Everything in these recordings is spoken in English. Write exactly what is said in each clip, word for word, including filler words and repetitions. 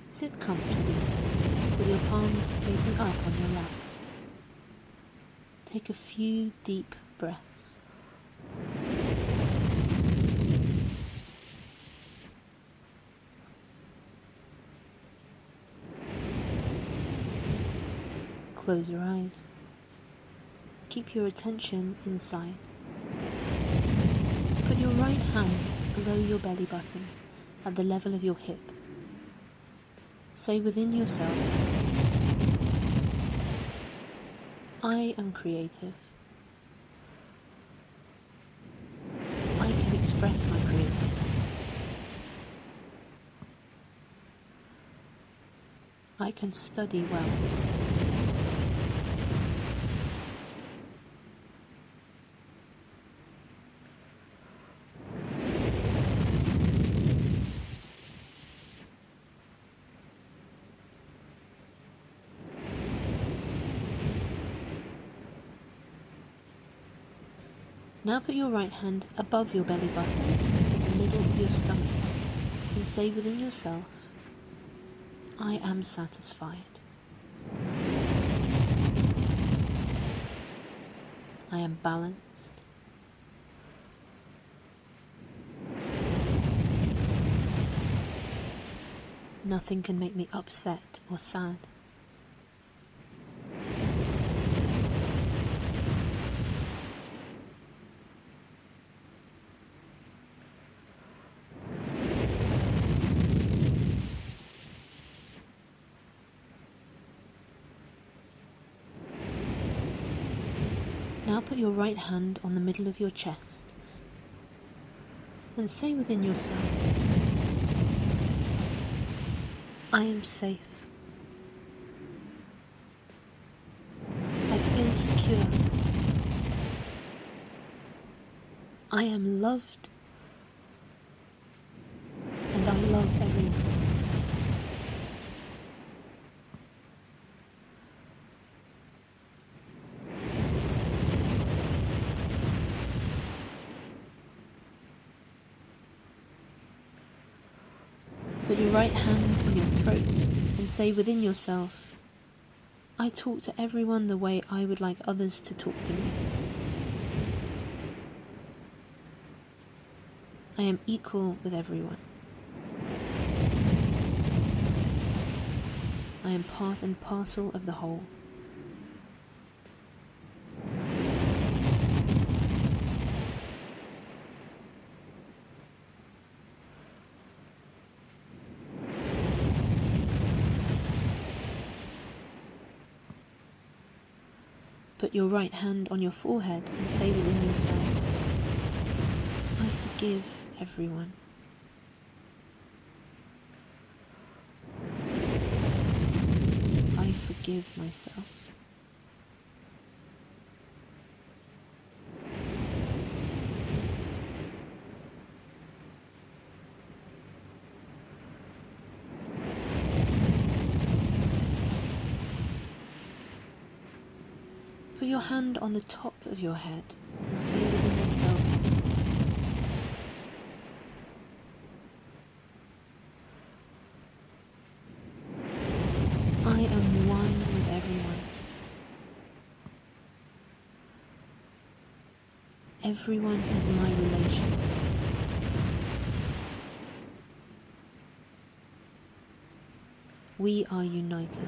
Sit comfortably, with your palms facing up on your lap. Take a few deep breaths. Close your eyes. Keep your attention inside. Put your right hand below your belly button at the level of your hip. Say within yourself, I am creative. I can express my creativity. I can study well. Now put your right hand above your belly button at the middle of your stomach and say within yourself, I am satisfied. I am balanced. Nothing can make me upset or sad. Now put your right hand on the middle of your chest and say within yourself, I am safe. I feel secure. I am loved, and I love everyone. Put your right hand on your throat and say within yourself, I talk to everyone the way I would like others to talk to me. I am equal with everyone. I am part and parcel of the whole. Put your right hand on your forehead and say within yourself, I forgive everyone. I forgive myself. Put your hand on the top of your head and say within yourself, I am one with everyone. Everyone is my relation. We are united.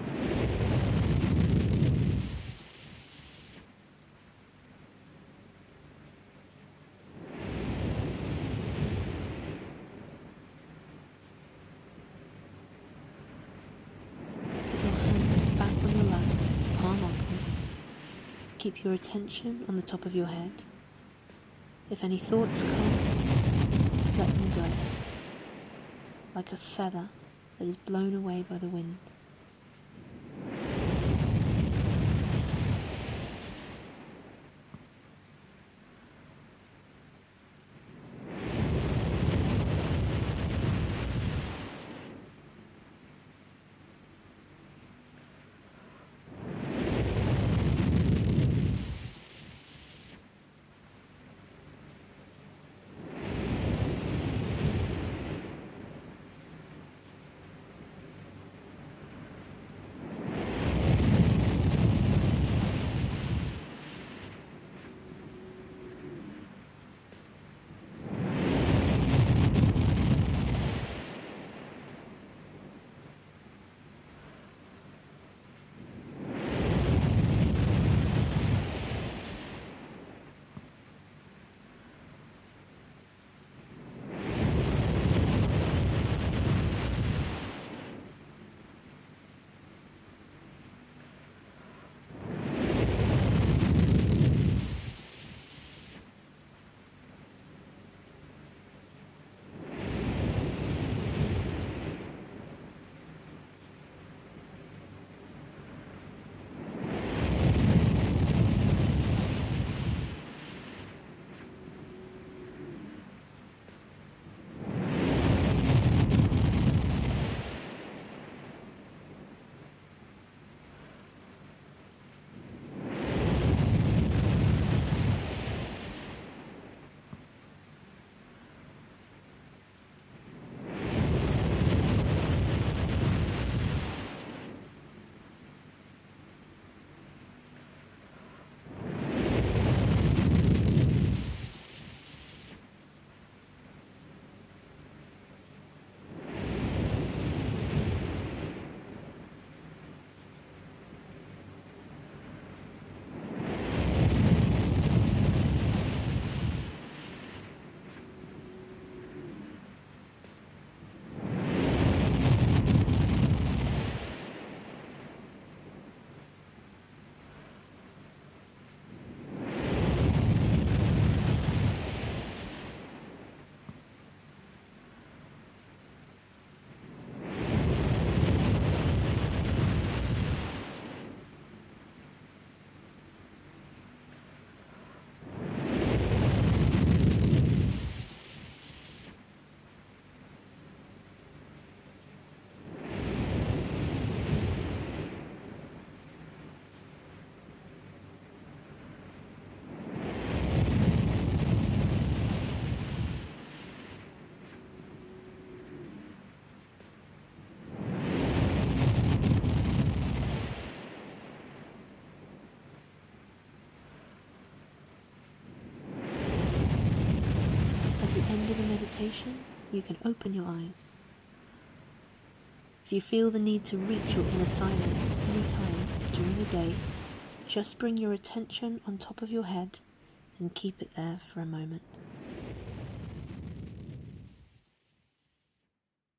Put your hand back on your lap, palm upwards. Keep your attention on the top of your head. If any thoughts come, let them go, like a feather that is blown away by the wind. end of the meditation, you can open your eyes. If you feel the need to reach your inner silence anytime during the day, just bring your attention on top of your head and keep it there for a moment.